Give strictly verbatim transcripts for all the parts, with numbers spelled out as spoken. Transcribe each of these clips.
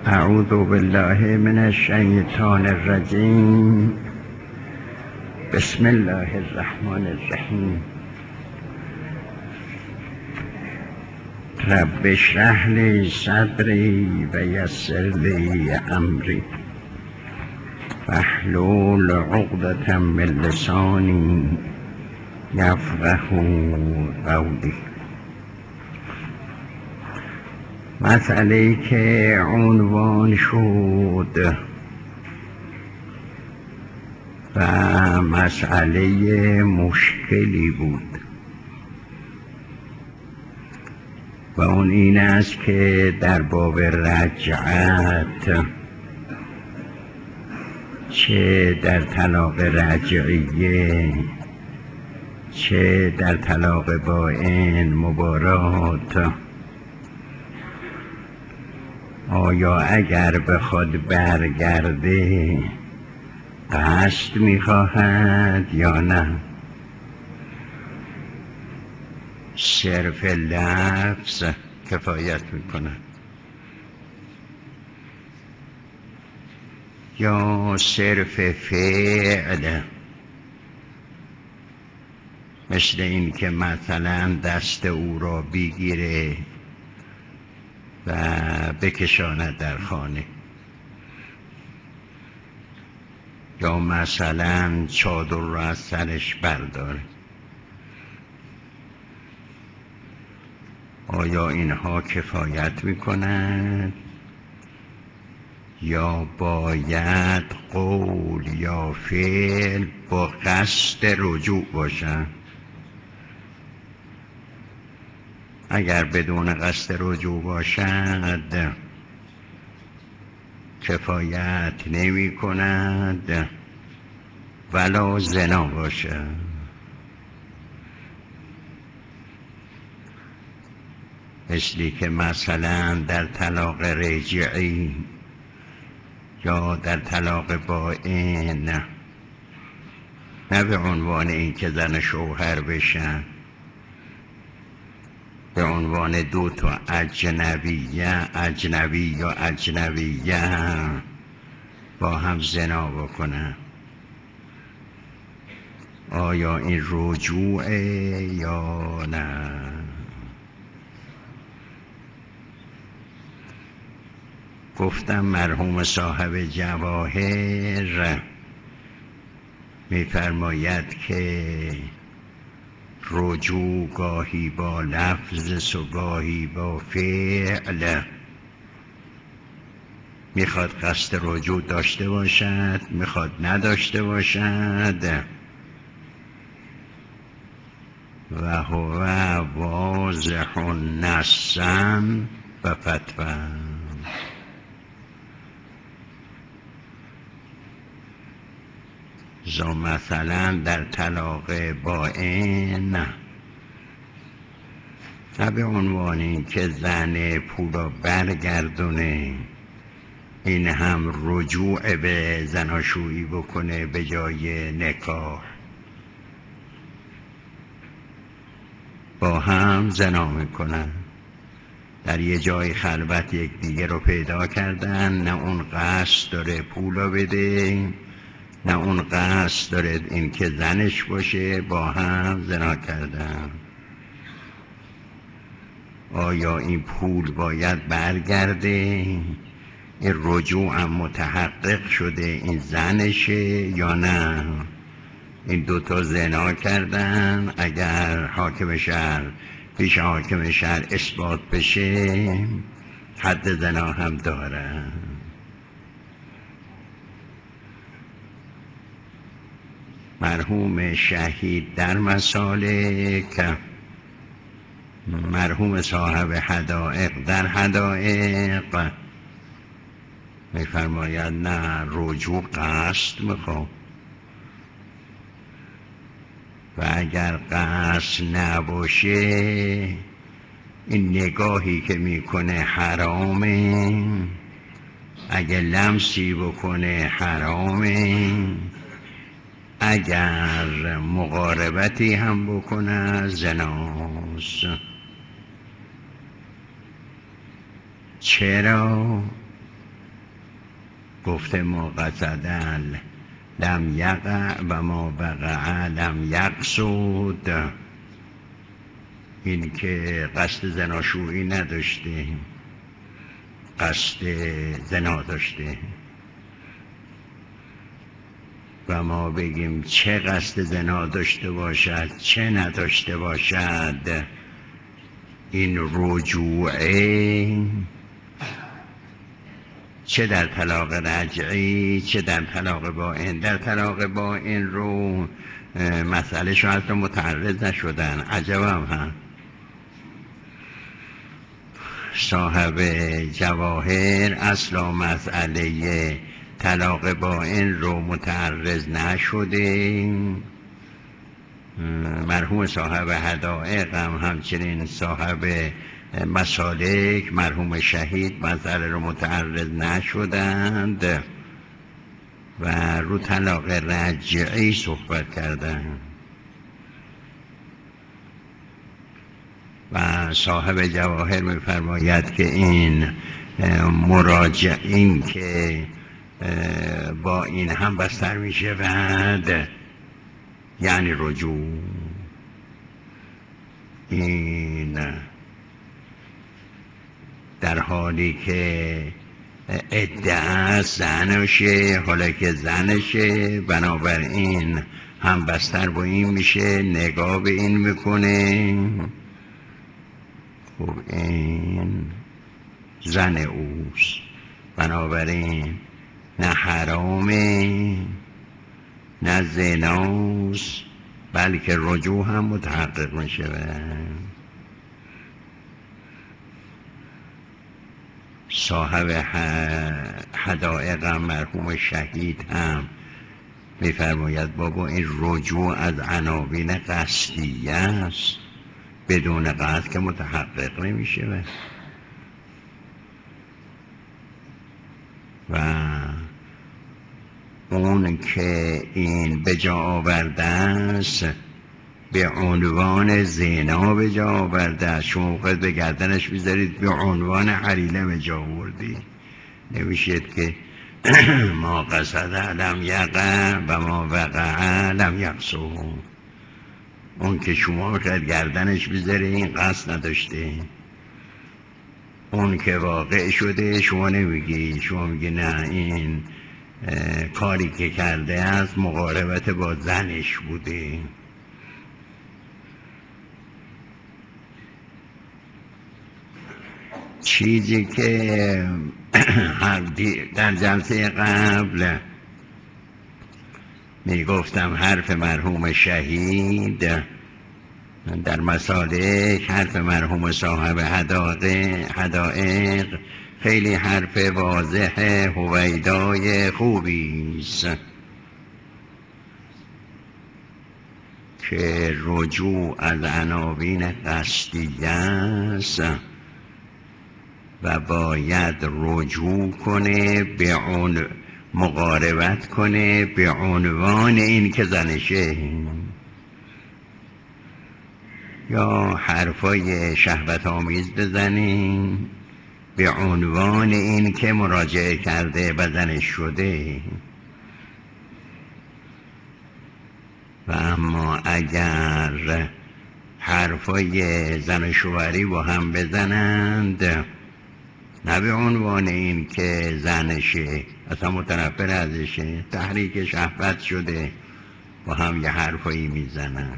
اعوذ بالله من الشیطان الرجیم. بسم الله الرحمن الرحیم. رب اشرح لی صدری و یسر لی امری واحلل عقدة من لسانی یفقهوا قولی. مسئله‌ای که عنوان شد و مسئله مشکلی بود و اون این است که در باب رجعت، چه در طلاق رجعیه چه در طلاق بائن مبارات، آیا اگر بخواد برگرده قصد میخواهد یا نه؟ صرف لفظ کفایت میکند یا صرف فعل، مثل این که مثلا دست او را بگیره و بکشاند در خانه، یا مثلا چادر را از سرش برداره. آیا اینها کفایت میکنند یا باید قول یا فعل با قصد رجوع باشند؟ اگر بدون قصد رجوع باشد کفایت نمی کند ولا زنا باشد. مثلی که مثلا در طلاق رجعی یا در طلاق بائن، نه به عنوان این که زن شوهر بشن، به عنوان دو تا اجنبیه اجنبی یا اجنبیه با هم زنا بکنن، آیا این رجوعه یا نه؟ گفتم مرحوم صاحب جواهر میفرماید که رجوع گاهی با لفظ و گاهی با فعل، میخواد قصد رجوع داشته باشد میخواد نداشته باشد. و هو واضح نصا و فتوی. زو مثلا در طلاق بائن، نه به عنوان این که زن پول را برگردونه، این هم رجوع به زناشویی بکنه به جای نکاح، با هم زنا میکنن، در یه جای خلوت یک دیگه رو پیدا کردن، نه اون قصد داره پولا بده نه اون قصد داره این که زنش باشه، با هم زنا کردن. آیا این پول باید برگرده؟ این رجوع هم متحقق شده این زنشه یا نه؟ این دوتا زنا کردن، اگر حاکم شهر پیش حاکم شهر اثبات بشه حد زنا هم دارن. مرحوم شهید در مسالک، مرحوم صاحب حدائق در حدائق میفرماید نه، رجوع قصد میخوام، و اگر قصد نباشه این نگاهی که میکنه حرامه، اگر لمسی بکنه حرامه، اگر مقاربتی هم بکنه زناست. چرا؟ گفته ما قصدن لم یقع و ما وقع لم یقصد، این که قصد زناشویی نداشته، قصد زنا داشته. و ما بگیم چه قصد زنا داشته باشد چه نداشته باشد، این رجوعه چه در طلاق رجعی چه در طلاق بائن. در طلاق بائن رو مسئله شو حتی متعرض نشدن. عجبم هم صاحب جواهر اصلا مسئله طلاق بائن رو متعرض نشده، مرحوم صاحب حدائق هم همچنین صاحب مسالک مرحوم شهید مسئله رو متعرض نشدند و رو طلاق رجعی صحبت کردند. و صاحب جواهر می‌فرماید که این مراجع این که با این هم بستر میشه بعد یعنی رجوع، این در حالی که ادعا زنشه، حالا که زنشه بنابراین هم بستر با این میشه، نگاه به این میکنه، خب این زن اوست بنابراین نه حرامه نه زناست بلکه رجوع هم متحقق میشه. صاحب حدائق هم مرحوم شهید هم میفرماید بابا این رجوع از عناوین قصدیه است، بدون قصد که متحقق نمیشه. و اون که این به جا آورده است به عنوان زنا به جا آورده است، شما موقع به گردنش میذارید به عنوان حلیله به جا آوردی، نمیشید که ما قصد لم یقع و ما وقع لم یقصد. اون که شما میخواید گردنش میذاره این قصد نداشته، اون که واقع شده شما نمیگی، شما میگی نه این کاری که کرده است مقاربت با زنش بوده. چیزی که در جلسه قبل میگفتم حرف مرحوم شهید در مسالک، حرف مرحوم صاحب حدائق خیلی حرف واضح هویدای خوبی است که رجوع از عناوین قصدیه است و باید رجوع کنه به عنوان مقاربت کنه به عنوان این که زنشه، یا حرفای شهوت آمیز بزنیم به عنوان این که مراجعه کرده و زنش شده. و اما اگر حرفای زن شوهری با هم بزنند نه به عنوان این که زنشه، اصلا متنفر ازشه، تحریک شهوت شده، با هم یه حرفایی میزنن.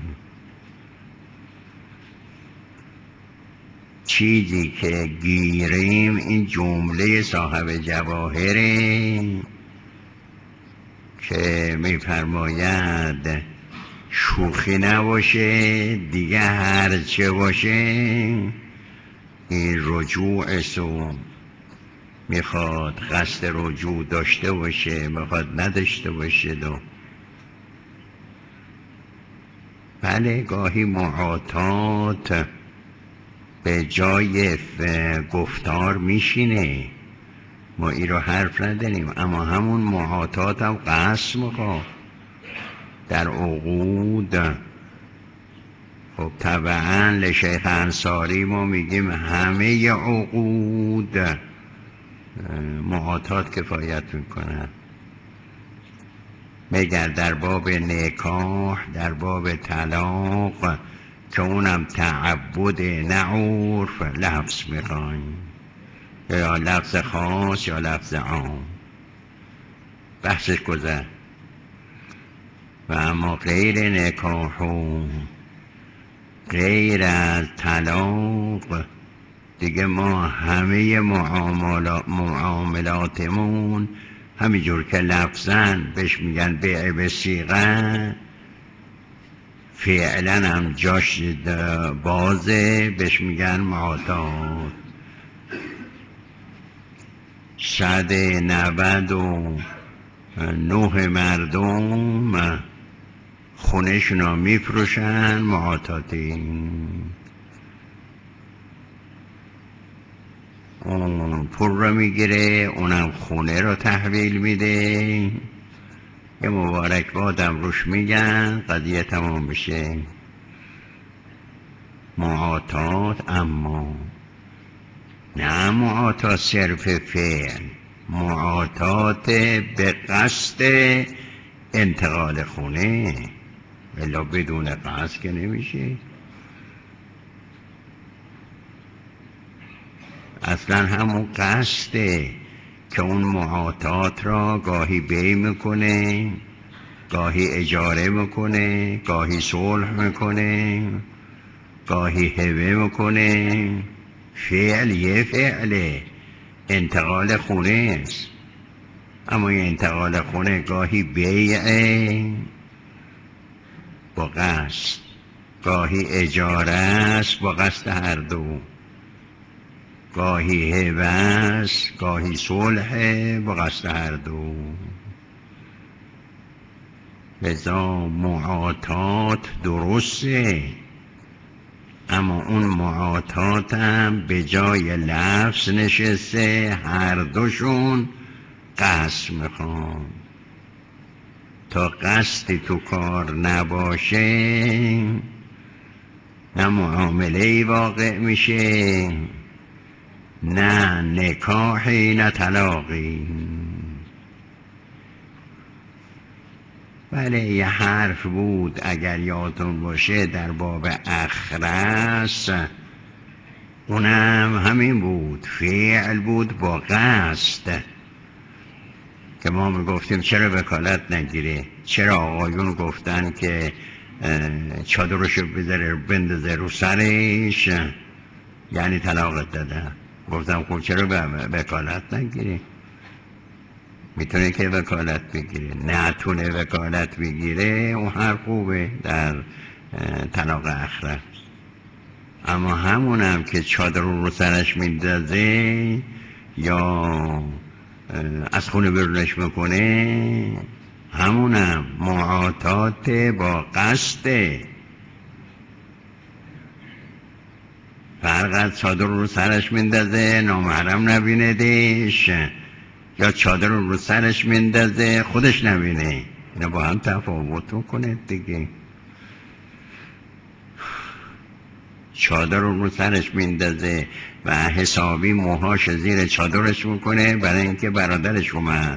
چیزی که گیریم این جمله صاحب جواهره که میفرماید شوخی نباشه دیگه، هرچه باشه این رجوع سو میخواد قصد رجوع داشته باشه میخواد نداشته باشه. دو بله گاهی معاطات به جای گفتار میشینه، ما این رو حرف نداریم، اما همون معاطات هم قصد میخواد در عقود. خب طبعا لشیخ انصاری ما میگیم همه عقود معاطات کفایت میکنن. مگر در باب نکاح، در باب طلاق که اونم تعبد نه عرف لفظ میخوایم، یا لفظ خاص یا لفظ عام، بحثش گذر. و اما غیر نکاح و غیر از طلاق دیگه ما همه معاملات معاملاتمون همینجور که لفظن بهش میگن بیع به صیغه، فعلا هم جاش بازه بهش میگن معاطات. صد نود و نه مردم خونهشونا میفروشن معاطاتی، اون پول رو میگیره، اونم خونه رو تحویل میده، یه مبارک بادم روش میگن، قضیه تمام میشه. معاطات، اما نه معاطات صرف فعل، معاطات به قصد انتقال خونه، الا بدون قصد که نمیشه. اصلا همون قصده که اون معاطات را گاهی بی میکنه، گاهی اجاره میکنه، گاهی صلح میکنه، گاهی هبه میکنه. فعل یه فعله، انتقال خونه است، اما این انتقال خونه گاهی بیعه با قصد، گاهی اجاره است با قصد هر دو، گاهی هبه است، گاهی صلح با قصد هر دو. لذا معاطات درسته، اما اون معاطات هم به جای لفظ نشسته، هر دوشون قصد میخوان. تا قصدی تو کار نباشه نه معامله واقع میشه، نه نکاحی نه طلاقی. بله یه حرف بود اگر یادتون باشه در باب اخرس، اونم همین بود، فعل بود با قصد، که ما میگفتیم چرا وکالت نگیره، چرا آقایون گفتن که چادرشو بذاره بندازه رو سرش یعنی طلاقت دادن. گفتم خب چرا وکالت نگیره، میتونه که وکالت بگیره، نتونه وکالت بگیره اون هر خوبه در طلاق اخره. اما همونم که چادر رو سرش میندازه یا از خونه برونش میکنه، همونم معاطات با قصده. فرق از چادر رو سرش میندازه نامحرم نبینه دیش، یا چادر رو سرش میندازه خودش نبینه، اینا با هم تفاوت میکنه دیگه. چادر رو سرش میندازه و حسابی موهاش زیر چادرش میکنه برای اینکه برادرش اومد،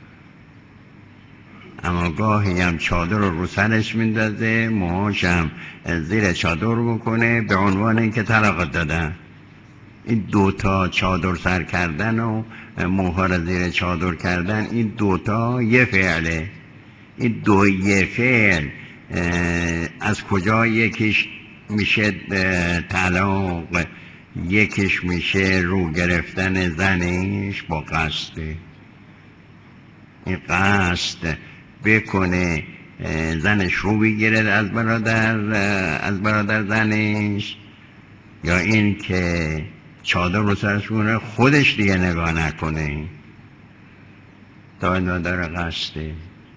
اما گاهی هم چادر رو سرش میندازه موهاش هم زیر چادر میکنه به عنوان اینکه طلاق دادن. این دوتا چادر سر کردن و موها رو زیر چادر کردن، این دوتا یه فعله. این دو یه فعل از کجا یکیش میشه طلاق، یکیش میشه رو گرفتن زنش با قصد. این قصد بکنه زنش رو بگیره از برادر از برادر زنش، یا این که چادر رو سرش کنه خودش دیگه نگاه نکنه، تا این داره قصده.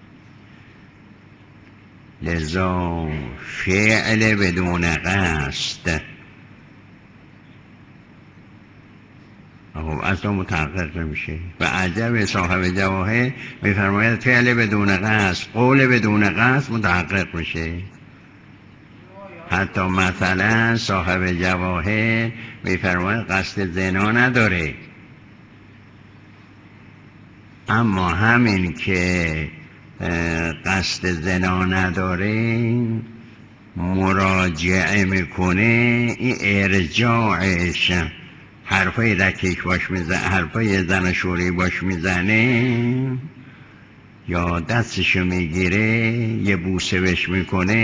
لذا فعل بدون قصد خب اصلا متحقق نمیشه. و عجب صاحب جواهر میفرماید فعل بدون قصد، قول بدون قصد متحقق میشه. حتی مثلا صاحب جواهر میفرماید قصد زنا نداره، اما همین که قصد زنا نداره مراجعه میکنه، این ارجاعش حرفای رکیک باش میزنه، حرفای زن شوری باش میزنه یا دستشو میگیره یه بوسه بهش میکنه،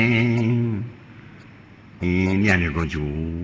این یعنی رجوع.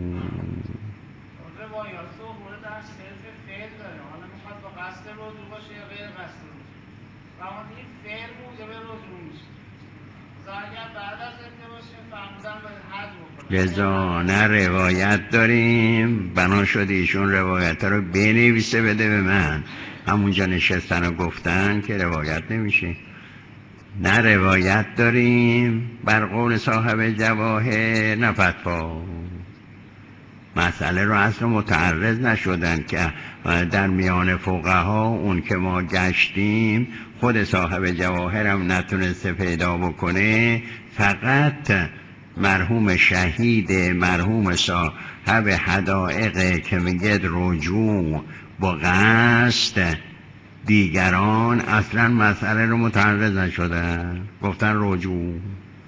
روایات ظهور در صرف فعل داره، حالا میخواد با قصد رجوع باشه یا غیر قصد رجوع، و اون این فعل موجب رجوع میشه. اگر بعد از ازدواج فرمودن باید حد بکنه. لذا نه روایت داریم، بنا شد ایشون روایت رو بنویسه بده به من، همونجا نشستن و گفتن که روایت نمیشه. نه روایت داریم بر قول صاحب جواهر، نه فتوا. مسئله رو اصلا متعرض نشدن که در میان فقها اون که ما گشتیم خود صاحب جواهر هم نتونسته پیدا بکنه، فقط مرحوم شهید مرحوم صاحب حدائق که میگه رجوع با قصد، دیگران اصلا مسئله رو متعرض نشدن، گفتن رجوع.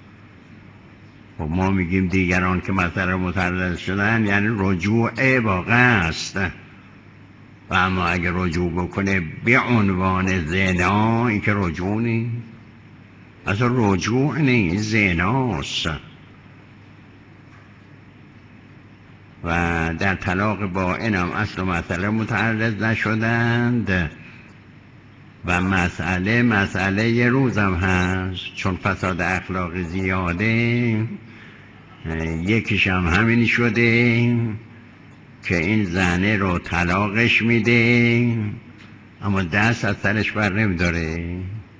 و ما میگیم دیگران که مسئله متعرض شدن یعنی رجوع با قصد. و اما اگه رجوع بکنه به عنوان زنا، این که رجوع نیست، اصلا رجوع نیست، زناست. و در طلاق بائن هم اصل مسئله متعرض نشدند و مسئله مسئله یه روزم هست، چون فساد اخلاقی زیاده. یکیش هم همین شده که این زنه رو طلاقش میده اما دست از سرش بر نمیداره.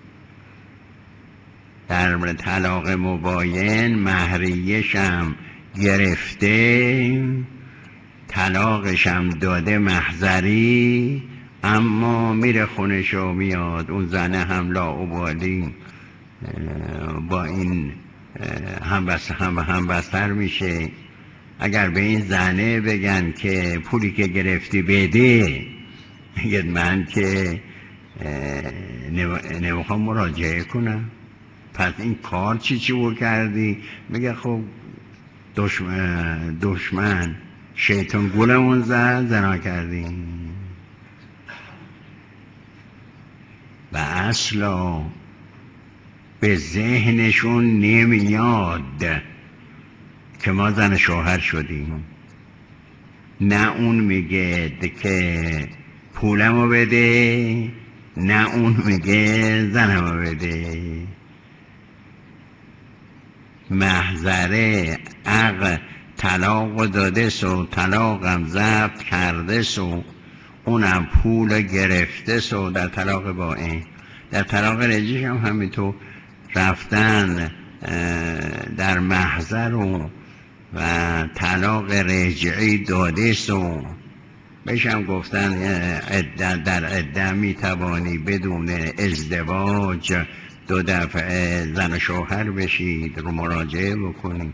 در طلاق مباین مهریه‌ش هم گرفته، طلاقش هم داده محضری، اما میره خونش و میاد. اون زنه هم لاابالی با این هم بس هم هم بستر میشه. اگر به این زنه بگن که پولی که گرفتی بده، میگه من که نمیخوام مراجعه کنم، پس این کار چی چی بود کردی؟ میگه خب دشمن, دشمن شیطان گولمون زد، زنا کردیم. و اصلا به ذهنشون نمیاد که ما زن شوهر شدیم. نه اون میگه که پولمو بده، نه اون میگه زنمو بده. محضره عقل طلاق داده سو، طلاقم ضبط کرده سو، اونم پول گرفته سو. در طلاق بائن، در طلاق رجیش هم همینطور رفتن در محضر و و طلاق رجعی داده سو. بهشم گفتن در عده میتوانی بدون ازدواج دو دفعه زن و شوهر بشید، رو مراجعه بکنید.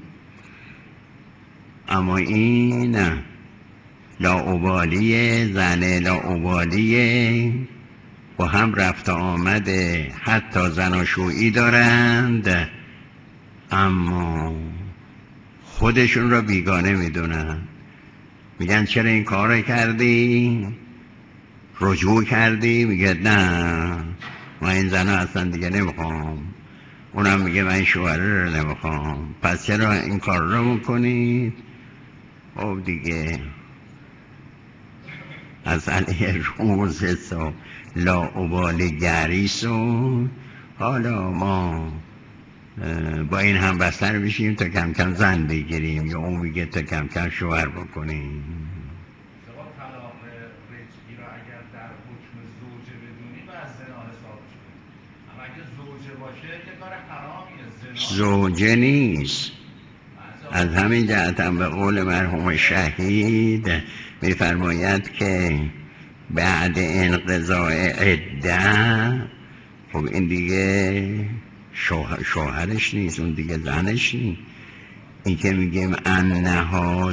اما این لاابالیه، زن لاابالیه، با هم رفت آمده، حتی زناشویی دارند اما خودشون را بیگانه میدونن. میگن چرا این کار کردی؟ رجوع کردی؟ میگه نه من این زنها اصلا دیگه نمیخوام. اونم میگه من این شوهره رو نمیخوام. پس چرا این کار رو میکنید؟ خب دیگه از علیه روز سو لاابالی گریس و حالا ما با این هم بستر بشیم تا کم کم زن بگیریم، یا اون میگه تا کم کم شوهر بکنیم. طلاق رجعی را اگر در حکم زوجه بدونی باید زنا حسابش کنی، اما اگه زوجه باشه یه کار حرامیه. زنا زوجه نیست. از همین جهت هم به قول مرحوم شهید میفرماید که بعد انقضاء عده، خب این دیگه شوهر شوهرش نیست، اون دیگه زنش نیست. این که میگیم انها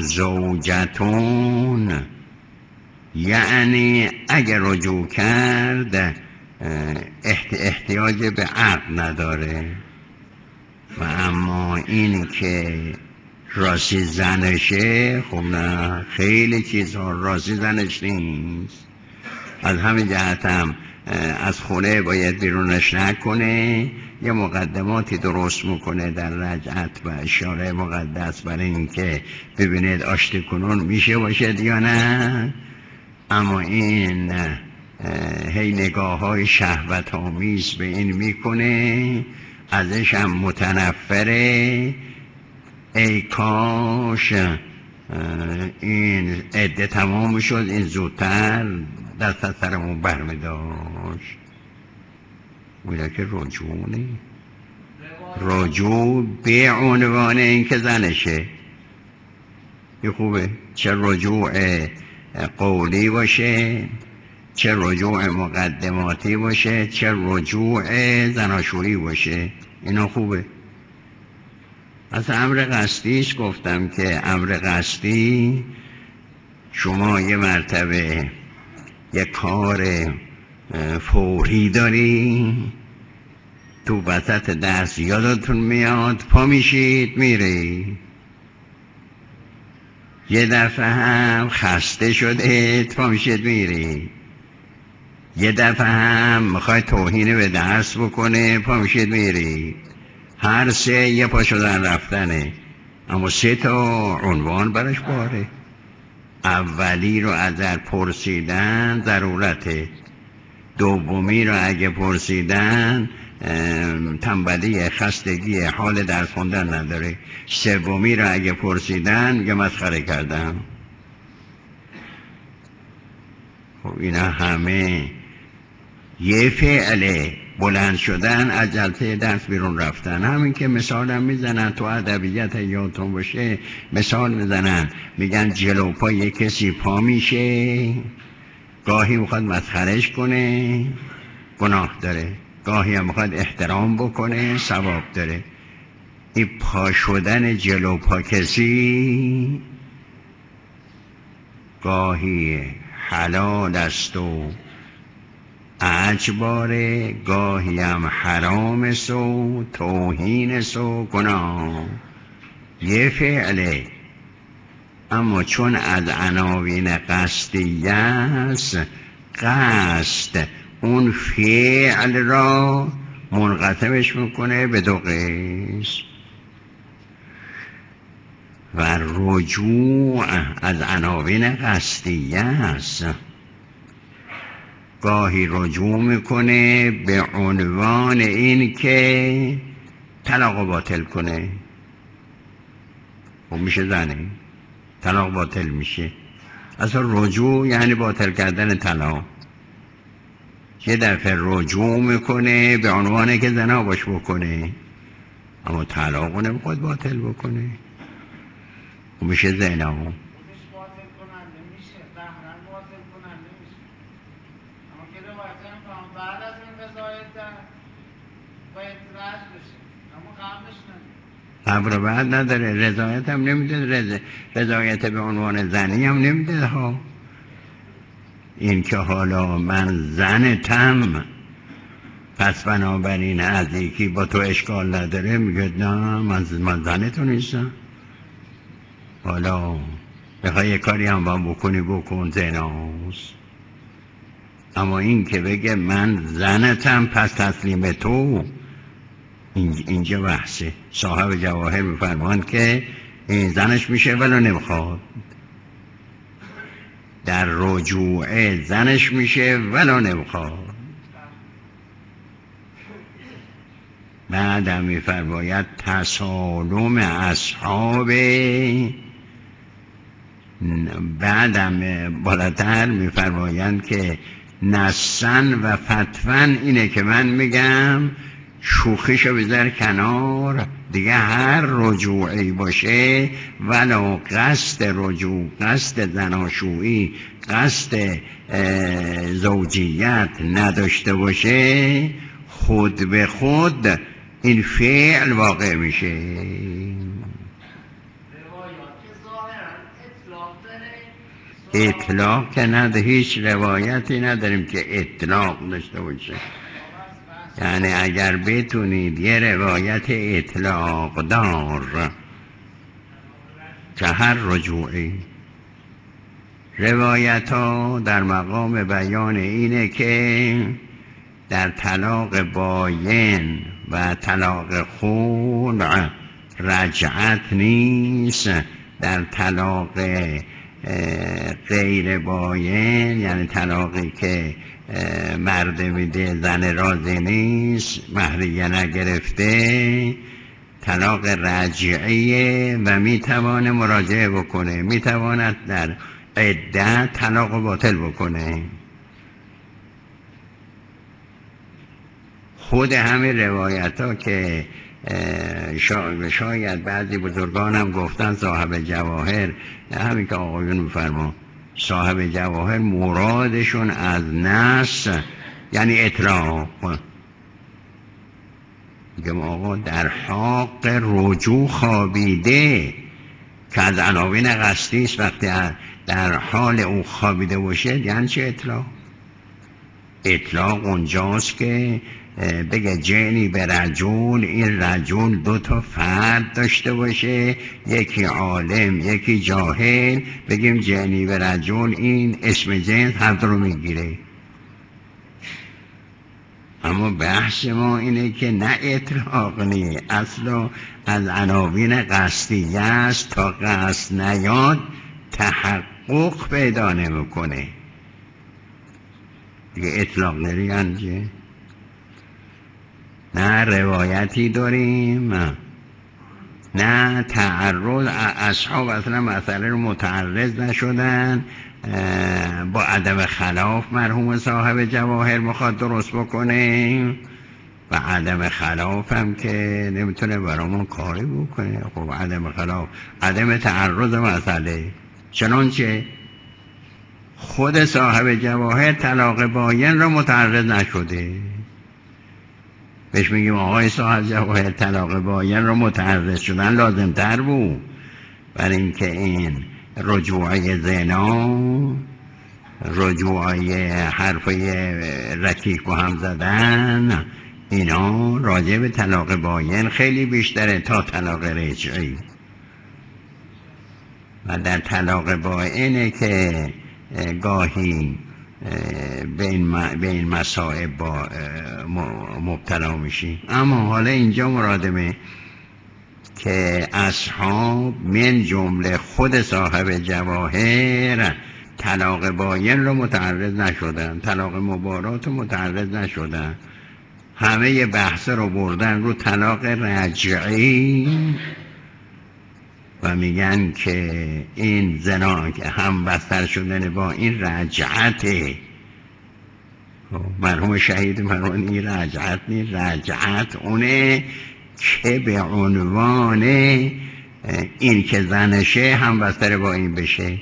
زوجتون، یعنی اگر رجوع کرد احتیاج به عقل نداره و اما این که راستی زنشه، خب نه، خیلی چیزها راستی زنش نیست. از همین جهت هم از خونه باید بیرونش نکنه، یه مقدماتی درست میکنه در رجعت و اشاره مقدس برای این که ببینید آشتی کنون میشه باشد یا نه. اما این هی نگاه های شهوت آمیز به این میکنه، ازش هم متنفره. ای کاش این عده تمام شد، این زودتر دست از سرمون برمی داشت. میره که رجوع نی رجوع به عنوان این که زنشه یه خوبه، چه رجوع قولی باشه، چه رجوع مقدماتی باشه، چه رجوع زناشویی باشه، اینا خوبه. از امر قصدیش گفتم که امر قصدی شما یه مرتبه یه کار فوری داری، تو وسط درس یادتون میاد، پا میشید میری. یه دفعه هم خسته شده، پا میشید میری. یه دفعه هم میخوای توهین به درس بکنه، پا میشید میری. هر سه یه پا شدن رفتنه، اما سه تا عنوان برش باره. اولی رو اگر پرسیدن ضرورته، دومی رو اگه پرسیدن تنبلی، خستگی، حال درس خوندن نداره، سومی رو اگه پرسیدن میگه مسخره کردم. خب اینا همه یه فعله، بلند شدن، از جلسه درس بیرون رفتن. همین که مثال هم میزنن تو ادبیات یادتون باشه، مثال میزنن میگن جلو پا یه کسی پا میشه، گاهی میخواد مسخرش کنه گناه داره، گاهی هم میخواد احترام بکنه ثواب داره. این پا شدن جلو پا کسی گاهی حلال است و اجباره، گاهی هم حرام است و توهین است و گناه. یه فعله، اما چون از عناوین قصدیه است، قصد اون فعل را منقسمش میکنه به دو قسم. و رجوع از عناوین قصدیه است. گاهی رجوع میکنه به عنوان این که طلاق باطل کنه. خب میشه زنه، طلاق باطل میشه. اصلا رجوع یعنی باطل کردن طلاق. یه دفعه رجوع میکنه به عنوان که زنا باش بکنه، اما طلاق نمیخواد باطل بکنه، خب میشه زنا. خودش باطل کننده میشه، قهرن باطل کننده میشه. اما که روایت هم بعد از این قضایت در باید رجع بشه، اما قبلش نمیده. قبل بعد نداره، رضایت هم نمیده، رض... رضایت به عنوان زنی هم نمیده ها. این که حالا من زنتم پس بنابراین از یکی با تو اشکال نداره، میگه نه من, من زنتو نیستم. حالا بخوای یه کاری هم با بکنی بکن، زناست. اما این که بگه من زنتم پس تسلیم تو، اینجا بحثه. صاحب جواهر میفرمان که این زنش میشه ولی نمیخواد. در رجوع زنش میشه ولی نمیخواد. بعدم میفرماید تسالم اصحاب، بعدم بالاتر میفرمایند که نسن و فتون اینه که من میگم شوخیشو بذار کنار دیگه. هر رجوعی باشه ولو قصد رجوع، قصد زناشویی، قصد زوجیت نداشته باشه، خود به خود این فعل واقع میشه. روایات که ظاهرا اطلاق داره اطلاق که نداره، هیچ روایتی نداریم که اطلاق داشته باشه. یعنی اگر بتونید یه روایت اطلاق دار که هر رجوعی، روایت ها در مقام بیان اینه که در طلاق باین و طلاق خلع رجعت نیست، در طلاق غیر باین یعنی طلاقی که مرد میده زن راضی نیست، مهریه نگرفته، طلاق رجعیه و میتوانه مراجعه بکنه، میتواند در عدت طلاق باطل بکنه. خود همه روایت ها که شاید بعضی بزرگان هم گفتن صاحب جواهر، همین که آقایون میفرما صاحب جواهر مرادشون از نص یعنی اطلاق، میگم آقا در حق رجوع خوابیده که از عناوین قصدی است، وقتی در حال او خوابیده باشه یعنی چه اطلاق؟ اطلاق اونجاست که بگه جنی به رجل، این رجل دو تا فرد داشته باشه، یکی عالم یکی جاهل، بگیم جنی به رجل، این اسم جنس هر دو رو میگیره. اما بحث ما اینه که نه اطلاق نی، اصلا از عناوین قصدی است، تا قصد نیاد تحقق پیدا نمیکنه دیگه. اطلاق نری انجه نه روایتی داریم نه تعرض. اصحاب اصلا مسئله رو متعرض نشدن، با عدم خلاف مرحوم صاحب جواهر میخواد درست بکنه و عدم خلاف هم که نمیتونه برامون کاری بکنه. خب عدم خلاف عدم تعرض مسئله، چنانچه خود صاحب جواهر طلاق باین را متعرض نشده، بهش میگیم آقای صاحب جواهر طلاق باین را متعرض شدن لازم تر بود، برای اینکه این رجوعی زنا، رجوعی حرفی رکیک با هم زدن، اینا راجع به طلاق باین خیلی بیشتره تا طلاق رجعی. و در طلاق باینه که گاهی به این, به این مصائب با مبتلا میشی. اما حالا اینجا مرادمه که اصحاب من جمله خود صاحب جواهر طلاق باین رو متعرض نشدن، طلاق مبارات رو متعرض نشدن، همه بحث رو بردن رو طلاق رجعی و میگن که این زنا که هم بستر شدن با این رجعته. مرحوم شهید مرحوم این رجعت نی، رجعت اونه که به عنوان این که زنشه هم بستر با این بشه.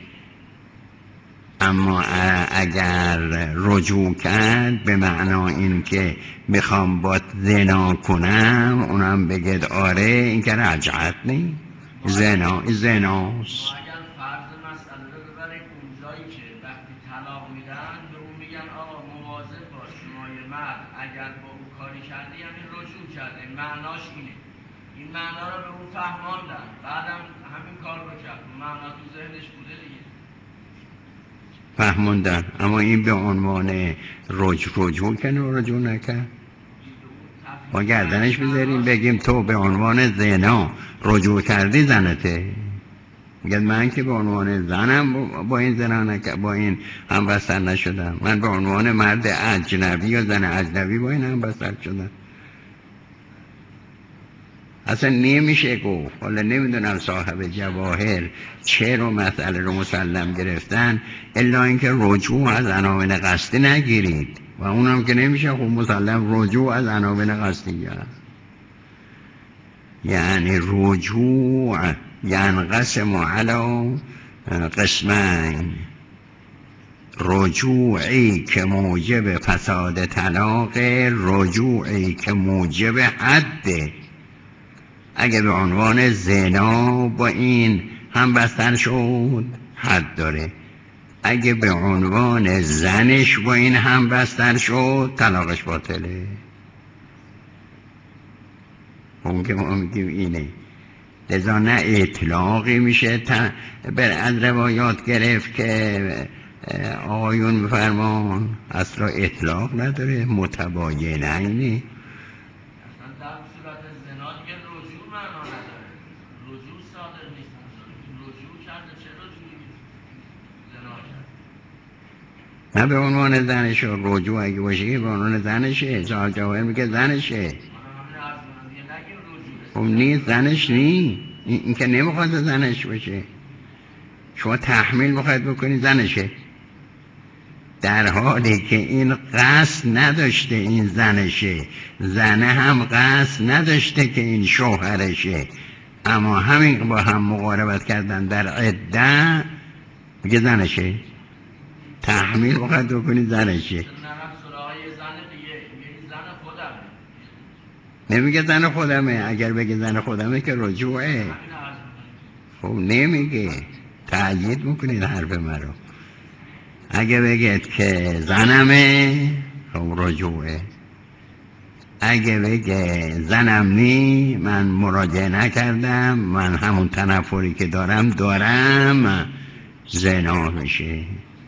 اما اگر رجوع کرد به معنا این که میخوام با زنا کنم، اونم بگید آره این که رجعت نی، زنا زناست. اگر فرض مسئله رو ببریم اونجایی که وقتی طلاق میدن به اون میگن آقا مواظب باش، شما یه مرد اگر با او کاری کردی یعنی رجوع کرده، معناش اینه. این معنا رو به اون فهماندن، بعدم همین کار رو کرد، معنا تو ذهنش بوده دیگه، فهموندن. اما این به عنوان رجوع رجوع کنه رجوع نکرد، ما گردنش بذاریم بگیم تو به عنوان زنا رجوع کردی زنته، میگه من که به عنوان زنم با این زنا نکردم، با این هم بستر نشدم، من به عنوان مرد اجنبی یا زن اجنبی با این هم بستر شدم. اصلا نمیشه گفت. حالا نمیدونم صاحب جواهر چرا مسئله رو مسلم گرفتن، الا اینکه رجوع از عناوین قصدی نگیرید و اونم که نمیشه خب مسلم رجوع از عناوین قصدی هست. یعنی رجوع ینقسم علی قسمین، رجوعی که موجب فساد طلاق، رجوعی که موجب حده. اگه به عنوان زنا با این هم بستر شد حد داره، اگه به عنوان زنش با این هم بستر شد طلاقش باطله. اون که ما میگیم اینه. لذا نه اطلاقی میشه تا بر از روایات گرفت که آقایون میفرمان اصلا اطلاق نداره، متباینه اینه. اصلا در صورت زنا دیگه رجوع معنا نداره، رجوع صادر نیست، رجوع کرده چه رجوعی زنا کرد. نه به عنوان زنشه، رجوع اگه باشه به عنوان زنشه، صاحب جواهر میگه زنشه. خب نیست، زنش نیست، این, این که نمیخواد زنش باشه. شما تحمیل میخواید بکنی زنشه، در حالی که این قصد نداشته این زنشه، زنه هم قصد نداشته که این شوهرشه، اما همین با هم مقاربت کردن در عده میگه زنشه. تحمیل میخواید بکنی زنشه، نمیگه زن خودمه. اگر بگه زن خودمه که رجوعه. خب نمیگه، تأیید میکنید حرف مرا. اگه بگید که زنمه خب رجوعه، اگه بگه زنم نی، من مراجعه نکردم، من همون تنفری که دارم دارم، زنا میشه.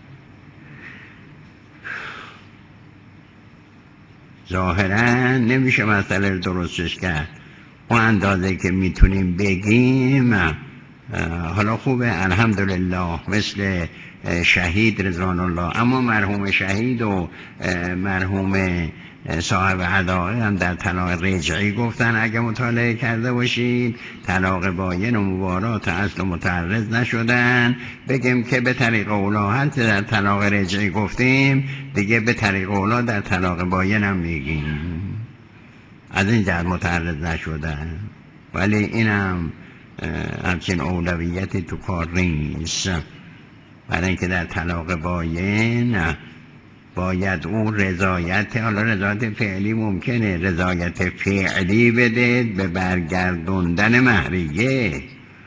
ظاهرا نمیشه مسئله رو درستش کرد اون اندازه که میتونیم بگیم. حالا خوبه الحمدلله مثل شهید رضوان الله، اما مرحوم شهید و مرحوم صاحب عداقه هم در طلاق رجعی گفتن، اگه مطالعه کرده باشید طلاق باین و مبارات اصل و متعرض نشدن. بگیم که به طریق اولا هر چه در طلاق رجعی گفتیم دیگه به طریق اولا در طلاق باین هم میگیم، از این جهت متعرض نشدن. ولی اینم همچین اولویتی تو کار نیست، برای اینکه در طلاق باین باید اون رضایت، حالا رضایت فعلی ممکنه رضایت فعلی بده به برگردوندن مهریه،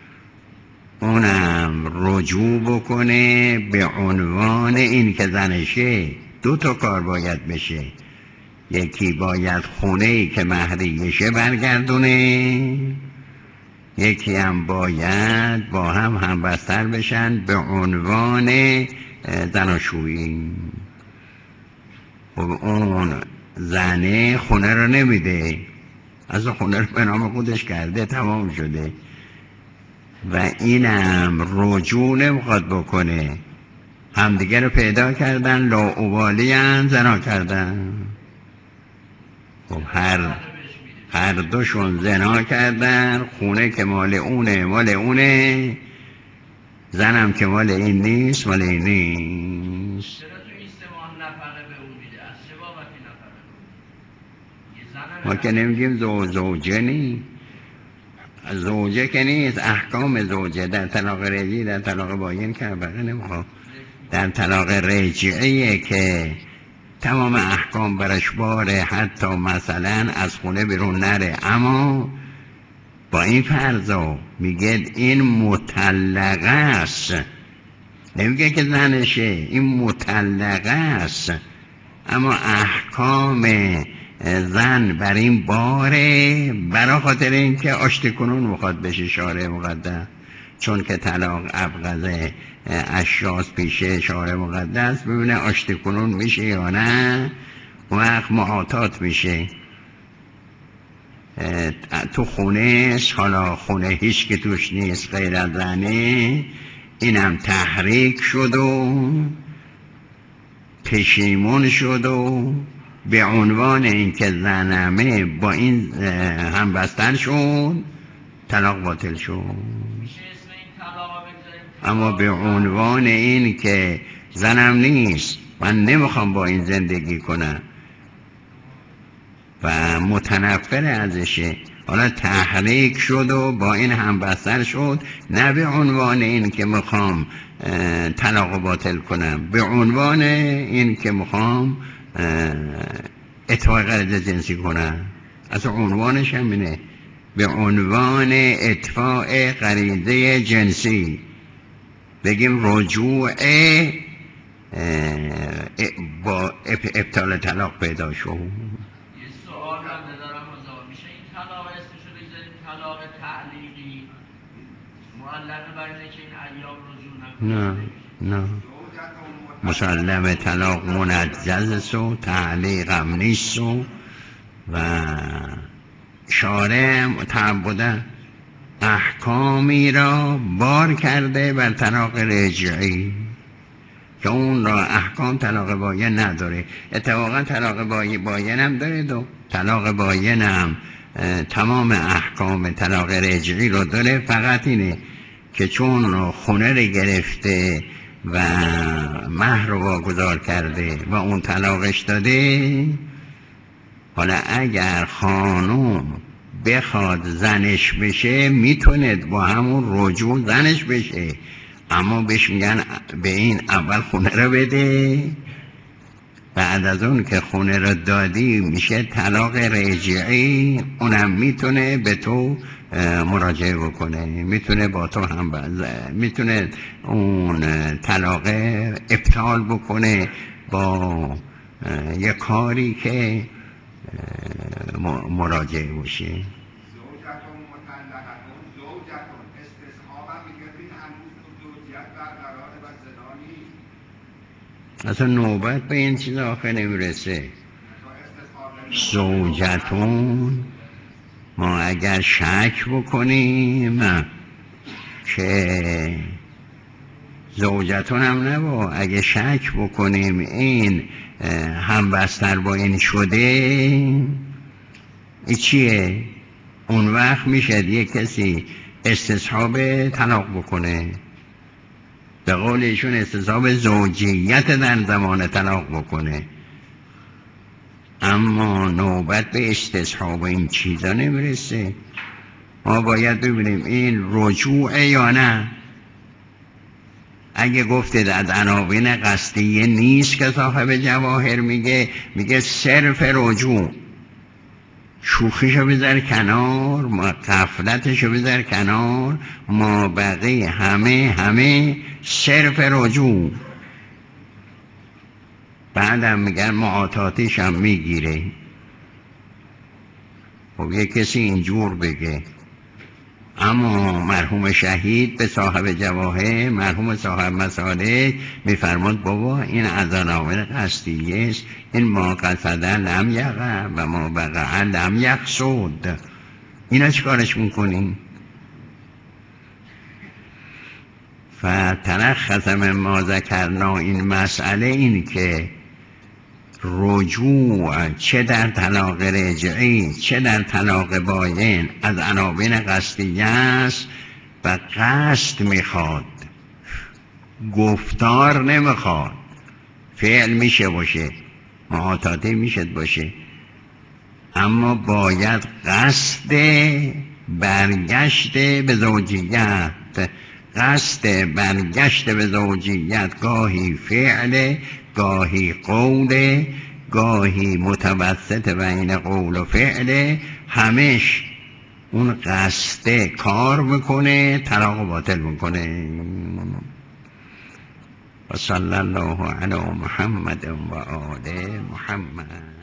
اونم رجوع بکنه به عنوان این که زنشه. دو تا کار باید بشه، یکی باید خونه‌ای که مهریشه برگردونه، یکی هم باید با هم همبستر بشن به عنوان زناشویی. خب اون زنه خونه رو نمیده، از خونه رو به نام خودش کرده، تمام شده، و اینم رجوع نمیخواد بکنه. همدیگه رو پیدا کردن، لاابالی هم زنا کردن. خب هر هر دوشون زنا کردن، خونه که مال اونه مال اونه، زنم که مال این نیست مال این نیست. ما که نمیگیم زوج زوجه نی، زوجه که نیست، احکام زوجه در طلاق رجعی در طلاق باین که بقیه نمیخواد. در طلاق رجعیه که تمام احکام برش باره، حتی مثلا از خونه بیرون نره، اما با این فرضا میگه این مطلقه است، نمیگه که زنشه، این مطلقه است، اما احکام زن بر این باره، برای خاطر اینکه آشتی کنون میخواد بشه شارع مقدس، چون که طلاق ابغض اشخاص پیشه شارع مقدس، ببینه آشتی کنون میشه یا نه، وقت معاطات میشه. تو خونه، حالا خونه هیچ که توش نیست غیر از زنه، اینم تحریک شد و پشیمون شد و به عنوان اینکه زنمه با این همبستر شد طلاق باطل شد. اما به عنوان این که زنم نیست، من نمیخوام با این زندگی کنم و متنفر ازشه، حالا تحریک شد و با این همبستر شد، نه به عنوان این که میخوام طلاق باطل کنم، به عنوان این که میخوام اطفاء غریزه جنسی کنم. اصلا عنوانش هم اینه، به عنوان اطفاء غریزه جنسی. بگیم رجوع با ابطال طلاق پیدا شد. یه سوال هم ندارم مزار میشه این طلاق اسمشو بگذاریم طلاق تعلیقی معلق بر اینه که این ایام رجوع نه نه مسلم طلاق منجز و تعلیقم نیست و شارع تعبدن احکامی را بار کرده بر طلاق رجعی که اون را احکام طلاق باین نداره. اتفاقا طلاق باین هم داره و طلاق باین هم تمام احکام طلاق رجعی رو داره، فقط اینه که چون خونه رو گرفته و مهر رو واگذار کرده و اون طلاقش داده، حالا اگر خانوم بخواد زنش بشه میتونه با همون رجوع زنش بشه، اما بهش میگن به این اول خونه رو بده، بعد از اون که خونه رو دادی میشه طلاق رجعی، اونم میتونه به تو مراجعه بکنه، میتونه با تو هم بزه. میتونه اون طلاق ابطال بکنه با یه کاری که مراجعه باشه. زوجتون مطلقتون زوجتون استصحابا میگه این هنوز تو زوجیت برقراره و زنا نیست، اصلا نوبت به این چیز آخه نمیرسه. زوجتون ما اگر شک بکنیم که زوجتون هم نبا، اگه شک بکنیم این هم بستر با این شده، این چیه؟ اون وقت میشه یه کسی استصحاب طلاق بکنه، به قول ایشون استصحاب زوجیت در زمان طلاق بکنه، اما نوبت به استصحاب این چیزا نمیرسه. ما باید ببینیم این رجوع یا نه. اگه گفتید از عناوین قصدیه نیست که صاحب جواهر میگه، میگه صرف رجوع، شوخیشو بذار کنار، ما غفلتشو بذار کنار، ما بقیه همه همه صرف رجوع. بعدم میگن معاطاتیش هم میگیره. خب یه کسی اینجور بگه، اما مرحوم شهید به صاحب جواهر، مرحوم صاحب مسالک میفرماد بابا این از عناوین قصدیه است، این ما قصده لم یقع و ما وقع لم یقصد. اینا چیکارش میکنیم؟ فترخص من ما ذکرنا، این مسئله این که رجوع چه در طلاق رجعی چه در طلاق باین از عناوین قصدیه است و قصد میخواد، گفتار نمیخواد. فعل میشه باشه، معاطاته میشه باشه، اما باید قصد برگشت به زوجیت، قصد برگشت به زوجیت گاهی فعل، گاهی قول، گاهی متوسط بین قول و فعل، همش اون قصد کار میکنه، طلاق باطل میکنه. و صلی الله علی محمد و آل محمد.